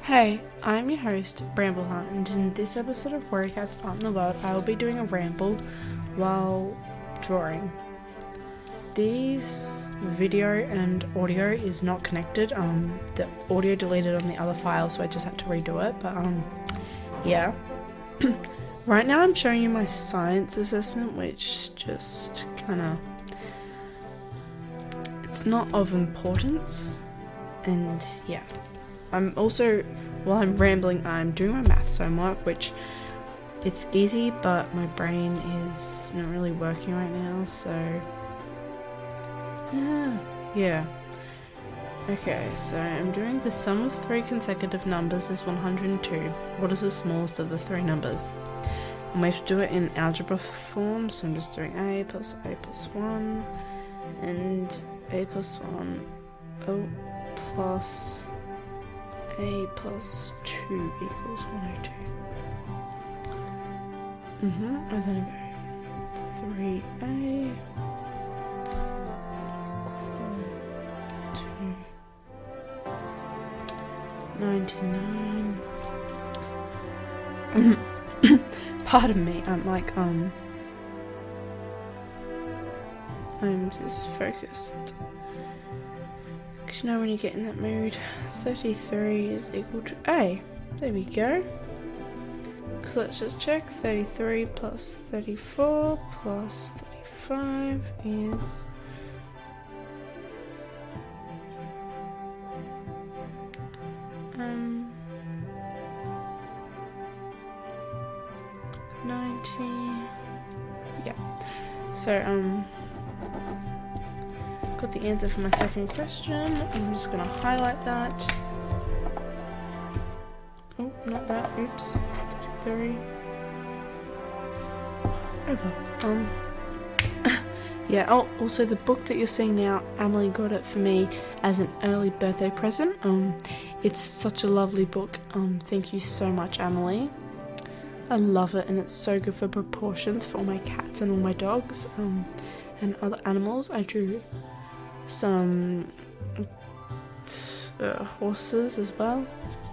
Hey, I'm your host, Brambleheart, and in this episode of Warrior Cats Art in the World, I will be doing a ramble while drawing. This video and audio is not connected. The audio deleted on the other file, so I just had to redo it, but yeah. Right now I'm showing you my science assessment, which just kinda... it's not of importance, and yeah. I'm also, while I'm rambling, I'm doing my maths homework, which it's easy, but my brain is not really working right now, so yeah. Okay, so I'm doing the sum of three consecutive numbers is 102. What is the smallest of the three numbers? And we have to do it in algebra form, so I'm just doing a plus 1, and a plus 1, plus a plus 2 equals 102. And then I go 3a equal to 99. Pardon me, I'm just focused. Because you know when you get in that mood, 33 is equal to A. There we go. So let's just check. 33 plus 34 plus 35 is... yeah. So, got the answer for my second question. I'm just gonna highlight that. Oh, not that. Oops. 33. Oh well. Yeah. Oh, also the book that you're seeing now, Emily got it for me as an early birthday present. It's such a lovely book. Thank you so much, Emily. I love it, and it's so good for proportions for all my cats and all my dogs, and other animals. I drew some horses as well.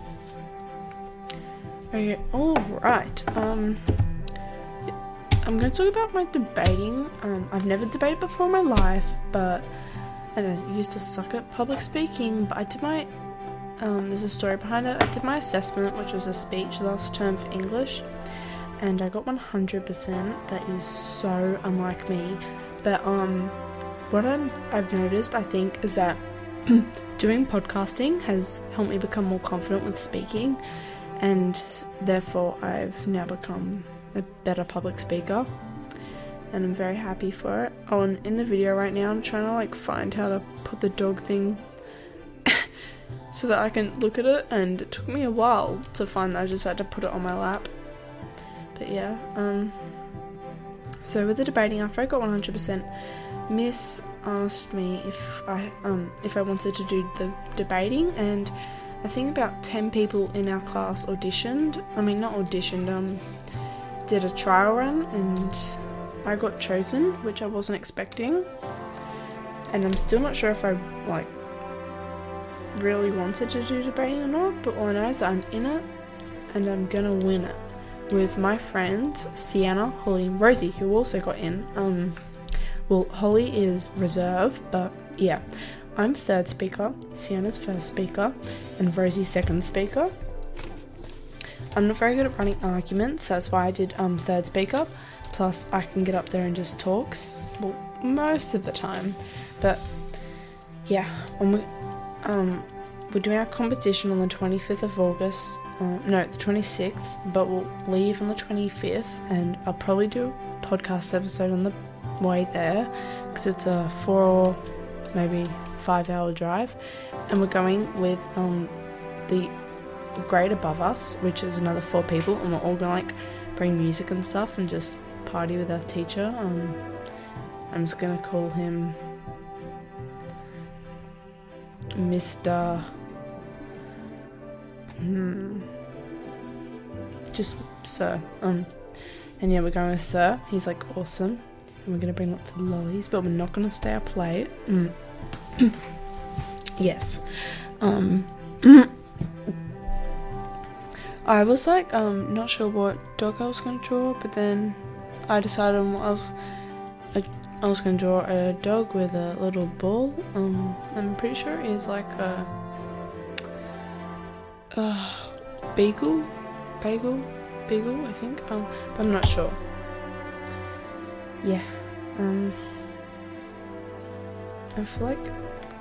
Okay, alright. I'm going to talk about my debating. I've never debated before in my life, and I used to suck at public speaking, but I did my... there's a story behind it. I did my assessment, which was a speech last term for English, and I got 100%. That is so unlike me. But what I've noticed, I think, is that doing podcasting has helped me become more confident with speaking, and therefore I've now become a better public speaker, and I'm very happy for it. Oh, and in the video right now, I'm trying to find how to put the dog thing so that I can look at it, and it took me a while to find that. I just had to put it on my lap. But yeah, so with the debating, after I got 100%, Miss asked me if I wanted to do the debating, and I think about 10 people in our class auditioned. Did a trial run, and I got chosen, which I wasn't expecting. And I'm still not sure if I really wanted to do debating or not, but all I know is that I'm in it, and I'm gonna win it with my friends Sienna, Holly, and Rosie, who also got in. Well, Holly is reserve, but yeah, I'm third speaker, Sienna's first speaker, and Rosie's second speaker. I'm not very good at running arguments, that's why I did third speaker. Plus, I can get up there and just talk, well, most of the time. But yeah, we're doing our competition on the 25th of August. The 26th, but we'll leave on the 25th, and I'll probably do a podcast episode on the way there, because it's a 4 or maybe 5 hour drive, and we're going with the grade above us, which is another 4 people, and we're all gonna bring music and stuff and just party with our teacher. I'm just gonna call him Mr. Just Sir. And yeah, we're going with Sir. He's awesome. And we're gonna bring lots of lollies, but we're not gonna stay up late. Yes. I was like, not sure what dog I was going to draw, but then I decided on what else. I was going to draw a dog with a little ball. I'm pretty sure it is like a beagle, I think. But I'm not sure. Yeah. I feel like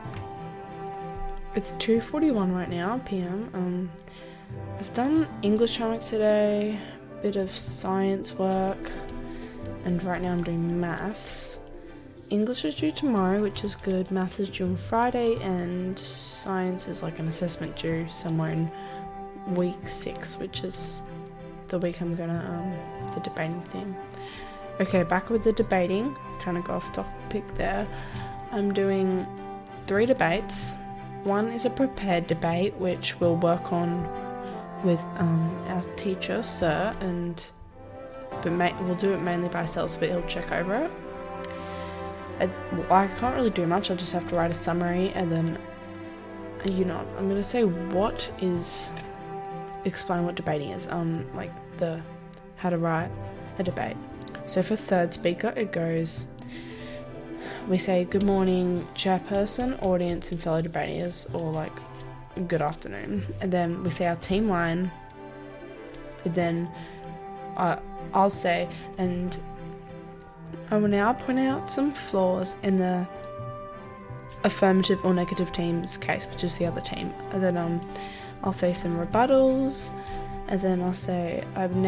it's 2:41 right now, PM. I've done English homework today, bit of science work, and right now I'm doing maths. English is due tomorrow, which is good. Maths is due on Friday, and science is like an assessment due somewhere in week 6, which is the week I'm gonna the debating thing. Okay, back with the debating. Kind of go off topic there. I'm doing 3 debates. One is a prepared debate, which we'll work on with our teacher, Sir, we'll do it mainly by ourselves, but he'll check over it. I can't really do much. I'll just have to write a summary, and then, I'm gonna say explain what debating is. Like how to write a debate. So for third speaker, it goes. We say good morning, chairperson, audience, and fellow debaters, or like good afternoon, and then we say our team line, and then I'll say, and I will now point out some flaws in the affirmative or negative team's case, which is the other team, and then I'll say some rebuttals, and then I'll say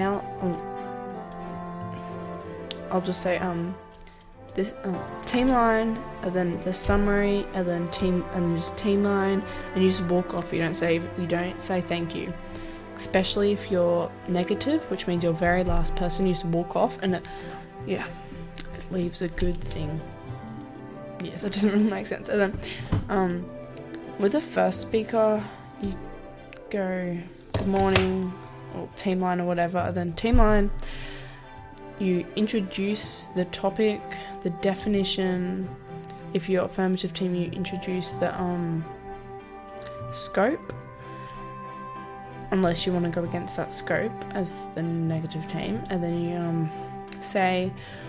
I'll just say this team line, and then the summary, and then just team line, and you just walk off. You don't say thank you, especially if you're negative, which means you're very last person. You just walk off, and it leaves a good thing. Yes, that doesn't really make sense. And then with the first speaker, you go good morning or team line or whatever, and then team line, you introduce the topic, the definition. If you're affirmative team, you introduce the scope, unless you want to go against that scope as the negative team, and then you say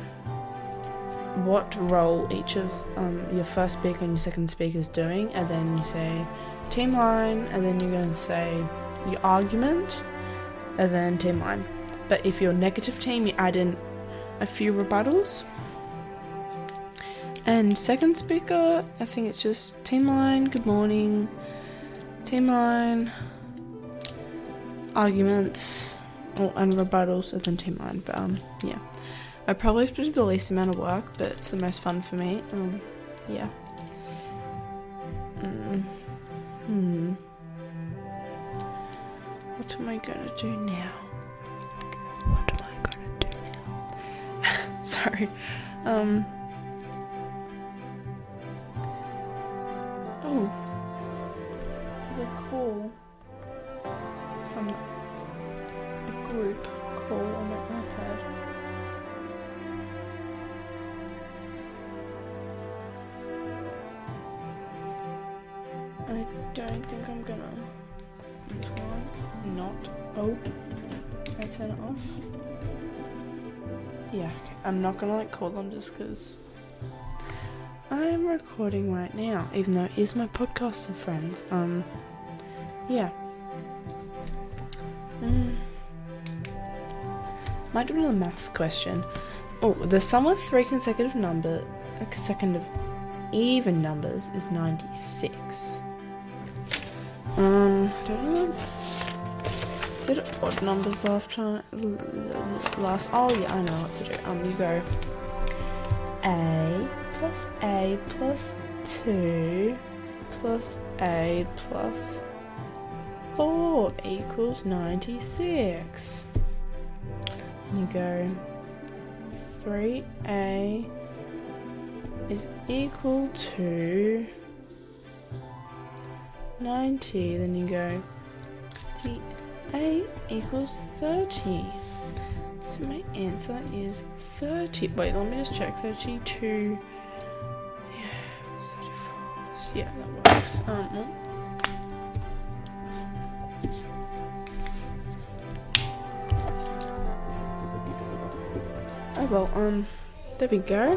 what role each of your first speaker and your second speaker is doing, and then you say team line, and then you're going to say your argument, and then team line. But if you're negative team, you add in a few rebuttals. And second speaker, I think it's just team line, good morning, team line, arguments, and rebuttals, and then team line. But yeah, I probably have to do the least amount of work, but it's the most fun for me. Yeah. What am I gonna do now? Sorry. There's a call from a group call on my iPad. I don't think I'm gonna. It's like not. Oh, can I turn it off? Yeah, okay. I'm not gonna call them just because I'm recording right now, even though it is my podcast of friends. Yeah. Might do another maths question. Oh, the sum of 3 consecutive even numbers is 96. I don't know. Did odd numbers oh yeah, I know what to do. You go A plus 2 plus A plus 4 equals 96. And you go 3A is equal to 90. Then you go A equals 30. So my answer is 30. Wait, let me just check. 32. Yeah, 34. Yeah, that works. Oh well, there we go.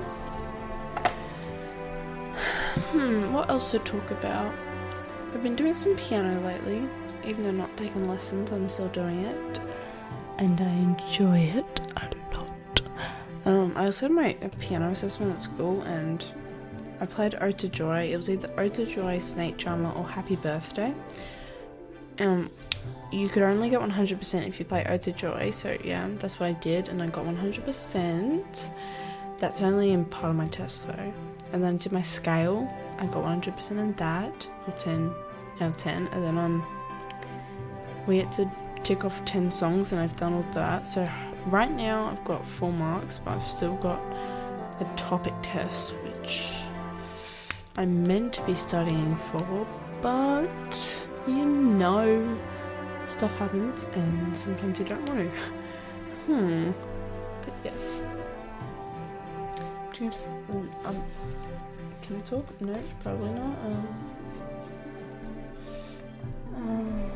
What else to talk about? I've been doing some piano lately. Even though I'm not taking lessons, I'm still doing it. And I enjoy it a lot. I also had my piano assessment at school, and I played Ode to Joy. It was either Ode to Joy, Snake Charmer, or Happy Birthday. You could only get 100% if you play Ode to Joy, so yeah, that's what I did, and I got 100%. That's only in part of my test though. And then I did my scale, I got 100% in that, or 10 out of 10, and then we had to tick off 10 songs, and I've done all that. So right now I've got 4 marks, but I've still got a topic test, which I'm meant to be studying for, but you know, stuff happens and sometimes you don't know. But yes. Can I talk? No, probably not. I'm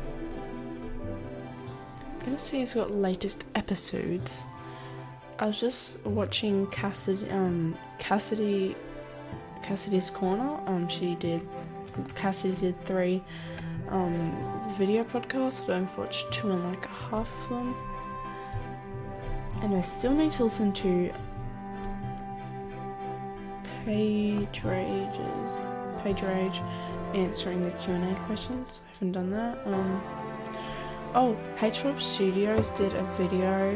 gonna see who's got latest episodes. I was just watching Cassidy's Corner. Cassidy did 3 video podcasts, but I've watched 2 and like half of them. And I still need to listen to Page Rage answering the Q&A questions. I haven't done that. H-Pop Studios did a video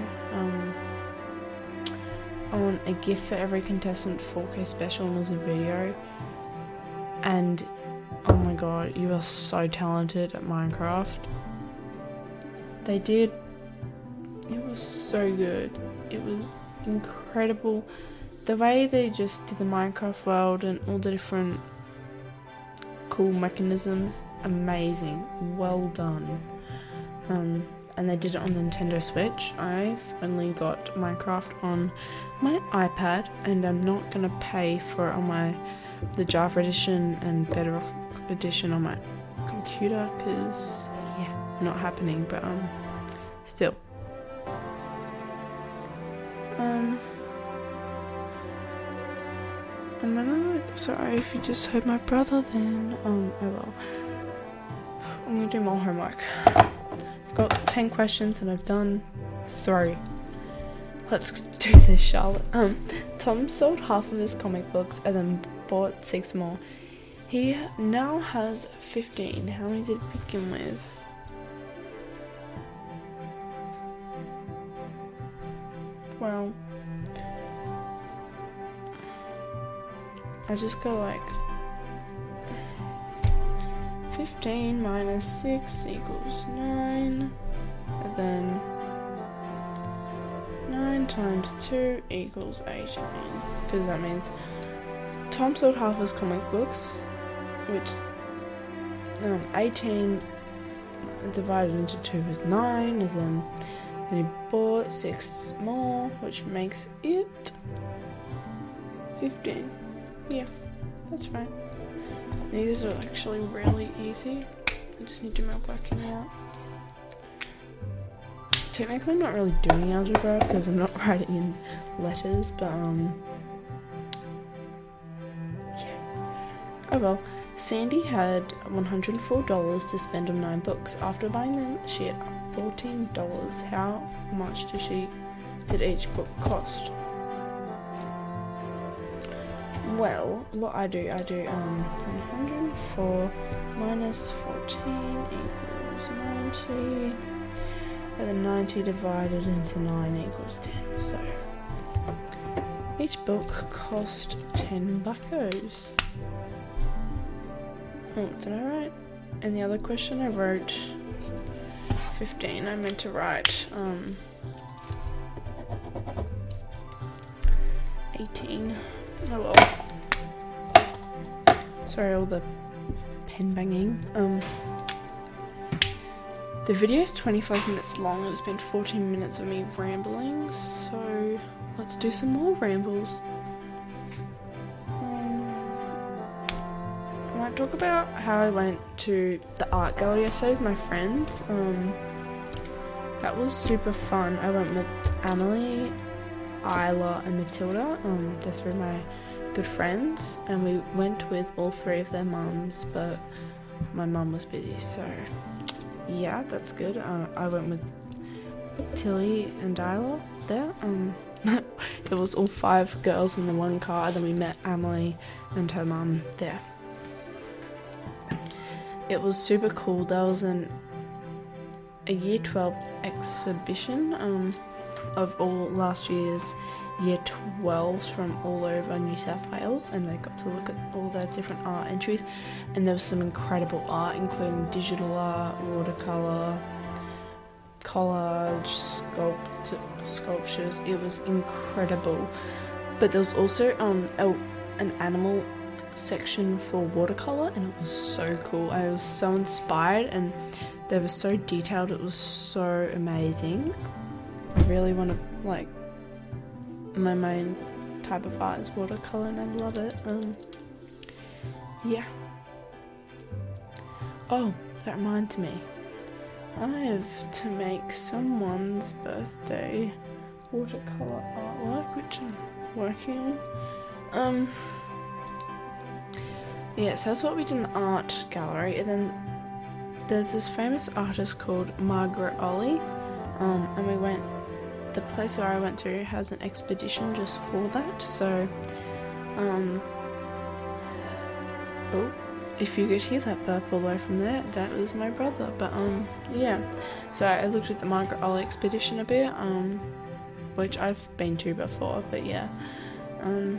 on a gift for every contestant 4K special, and it was a video. And oh my god, you are so talented at Minecraft. They did. It was so good. It was incredible. The way they just did the Minecraft world and all the different cool mechanisms, amazing. Well done. And they did it on the Nintendo Switch. I've only got Minecraft on my iPad, and I'm not gonna pay for it on the Java edition and Bedrock edition on my computer, because yeah, not happening. But still. And then sorry if you just heard my brother then. Oh well. I'm gonna do more homework. I've got 10 questions and I've done 3. Let's do this, Charlotte. Tom sold half of his comic books and then bought 6 more. He now has 15. How many did he begin with? Well, I just go like 15 minus 6 equals 9, and then 9 times 2 equals 18, because that means Tom sold half his comic books, which 18 divided into 2 is 9, and then he bought 6 more, which makes it 15. Yeah, that's right. These are actually really easy. I just need to do my working out. Technically I'm not really doing algebra because I'm not writing in letters, but yeah. Oh well. Sandy had $104 to spend on 9 books. After buying them, she had $14. How much did each book cost? Well, what I do 104 minus 14 equals 90, and then 90 divided into 9 equals 10, so each book cost 10 buckos. Oh, did I write? And the other question I wrote 15. I meant to write 18. Oh well. Sorry, all the pen banging. The video is 25 minutes long and it's been 14 minutes of me rambling, so let's do some more rambles. I might talk about how I went to the art gallery yesterday with my friends. That was super fun. I went with Emily, Isla and Matilda. They're three of my good friends, and we went with all three of their mums, but my mum was busy, so yeah, that's good. I went with Tilly and Isla there. It was all 5 girls in the one car. Then we met Emily and her mum there. It was super cool. There was a year 12 exhibition of all last year's year 12s from all over New South Wales, and they got to look at all their different art entries, and there was some incredible art, including digital art, watercolour, collage, sculptures. It was incredible. But there was also an animal section for watercolour, and it was so cool. I was so inspired, and they were so detailed. It was so amazing. I really want to, like, my main type of art is watercolour, and I love it. Yeah. Oh, that reminds me. I have to make someone's birthday watercolour artwork, which I'm working on. Yeah, so that's what we did in the art gallery, and then there's this famous artist called Margaret Olley, and we went, the place where I went to has an expedition just for that, so, if you could hear that burp all the way from there, that was my brother. But yeah, so I looked at the Margaret Olley expedition a bit, which I've been to before, but yeah, and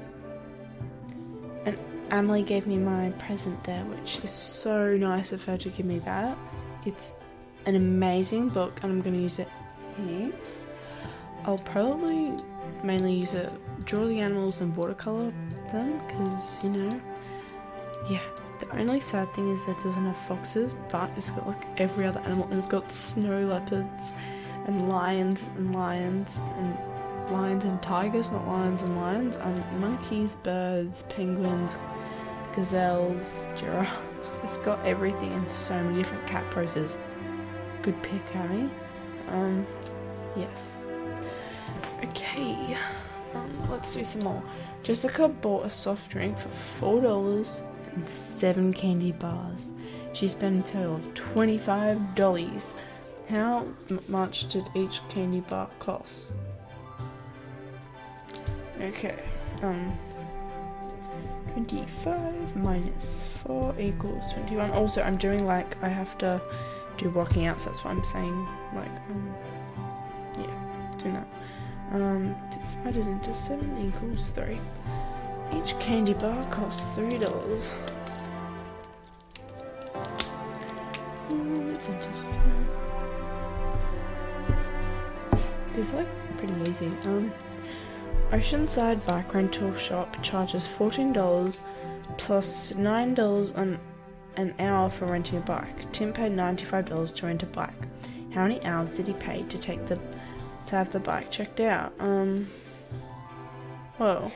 Emily gave me my present there, which is so nice of her to give me that. It's an amazing book, and I'm going to use it heaps. I'll probably mainly use it, draw the animals and watercolour them, because, you know, yeah. The only sad thing is that it doesn't have foxes, but it's got like every other animal, and it's got snow leopards and lions and tigers, not lions and lions, monkeys, birds, penguins, gazelles, giraffes. It's got everything and so many different cat poses. Good pick, Harry. Yes. Okay, let's do some more. Jessica bought a soft drink for $4 and 7 candy bars. She spent a total of $25. How much did each candy bar cost? Okay, 25 minus 4 equals 21. Also, I'm doing, like, I have to do working out, so that's why I'm saying, like, yeah, doing that. Divided into 7 equals 3. Each candy bar costs $3. These are, like, pretty easy. Oceanside Bike Rental Shop charges $14 plus $9 an hour for renting a bike. Tim paid $95 to rent a bike. How many hours did he pay to have the bike checked out? Well,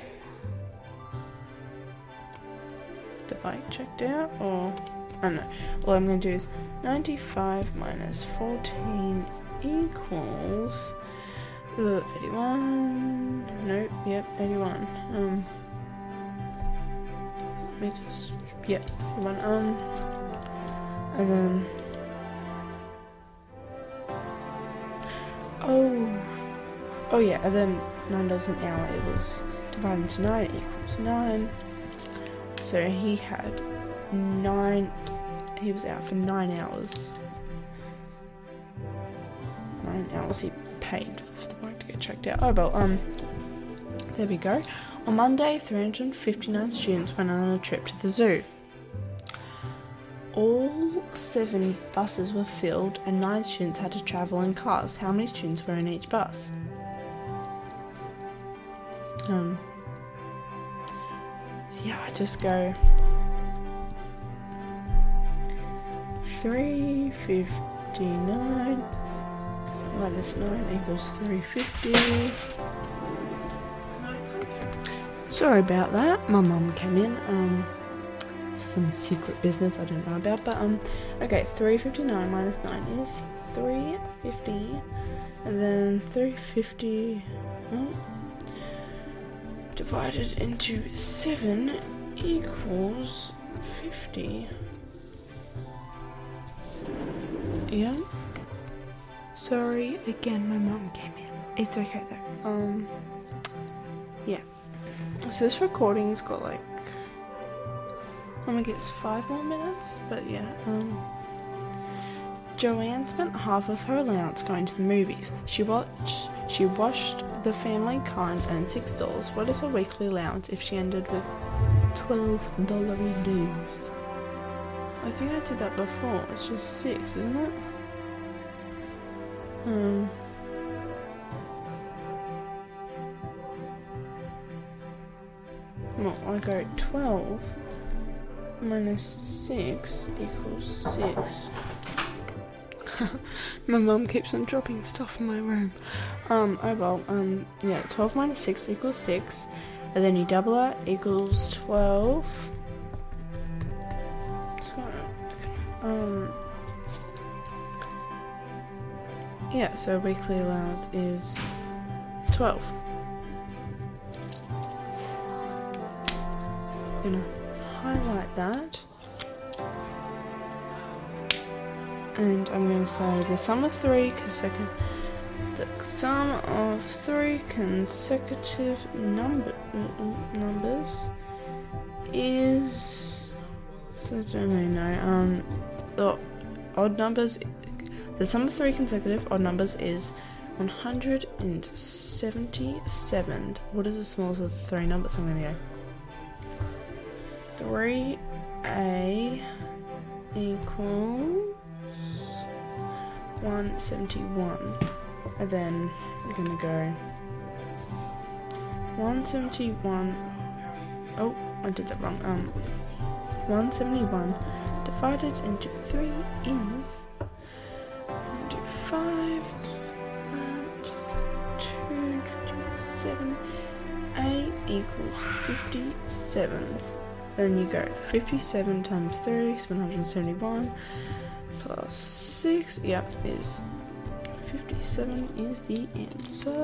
the bike checked out, or I don't know. All I'm going to do is 95 minus 14 equals 81. Nope, yep, 81. Let me just, yeah, it's 81. And then, oh yeah, and then $9 an hour. It was divided into 9 equals 9. So he had 9. He was out for 9 hours. 9 hours he paid for the bike to get checked out. Oh well, there we go. On Monday, 359 students went on a trip to the zoo. All 7 buses were filled and 9 students had to travel in cars. How many students were in each bus? Yeah, I just go 359 minus 9 equals 350. Sorry about that, my mum came in. For some secret business I don't know about, but okay, 359 minus 9 is 350, and then 350 divided into 7 equals 50. Yeah. Sorry again, my mum came in. It's okay though. Yeah. So this recording's got like, I'm gonna guess 5 more minutes, but yeah. Joanne spent half of her allowance going to the movies. She washed the family car and earned $6. What is her weekly allowance if she ended with $12 dues? I think I did that before. It's just 6, isn't it? Well, I go 12 minus 6 equals 6. My mum keeps on dropping stuff in my room. Yeah, 12 minus 6 equals 6, and then you double it, equals 12. Yeah, so weekly allowance is 12. I'm gonna highlight that. And I'm going to say the sum of 3 consecutive numbers is, so I don't really know, the odd numbers, the sum of 3 consecutive odd numbers is 177. What is the smallest of the 3 numbers? I'm going to go 3a equals 171, and then I'm gonna go 171. Oh, I did that wrong. 171 divided into 3 is 5, 2, 7, 8 equals 57. Then you go 57 times 3 is 171. Plus 6, yep, is 57 is the answer.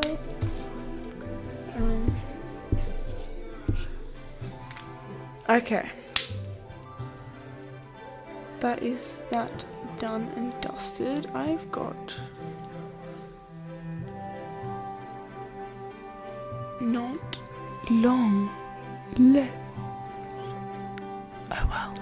Okay. That is that done and dusted. I've got not long left. Oh well.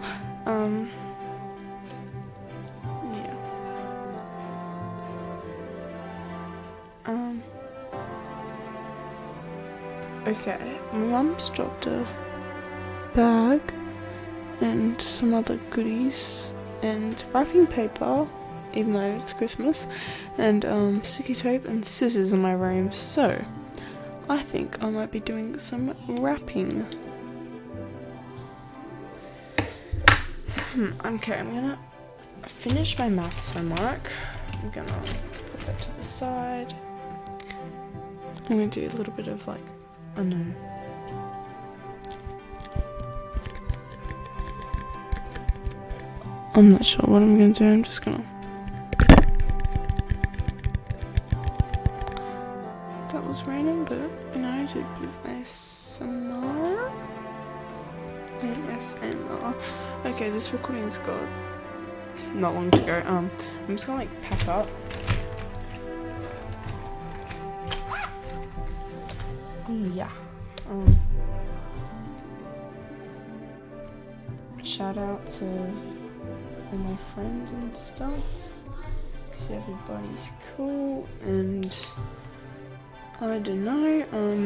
Okay, my mum's dropped a bag and some other goodies and wrapping paper, even though it's Christmas, and sticky tape and scissors in my room, so I think I might be doing some wrapping. Okay, I'm gonna finish my maths homework. I'm gonna put that to the side. I'm gonna do a little bit of like, I know. I'm not sure what I'm gonna do. I'm just gonna. That was random, but you know, I did ASMR. ASMR. Okay, this recording's got not long to go. I'm just gonna like pack up. Yeah. Shout out to all my friends and stuff, because everybody's cool, and I don't know,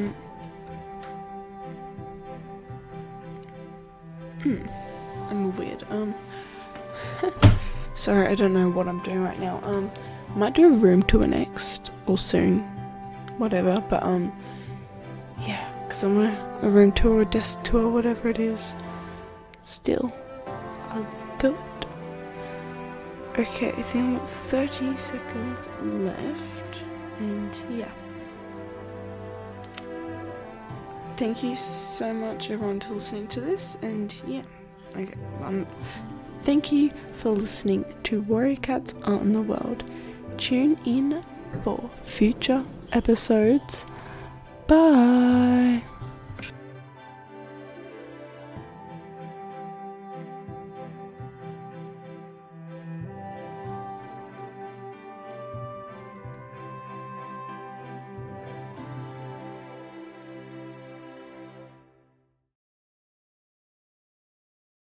I'm weird, sorry, I don't know what I'm doing right now. I might do a room tour next, or soon, whatever, but, yeah, because I'm a room tour, a desk tour, whatever it is, still, I'll do it. Okay, I think I'm at 30 seconds left, and yeah. Thank you so much everyone for listening to this, and yeah, Okay. Thank you for listening to Warrior Cats Art in the World. Tune in for future episodes. Bye.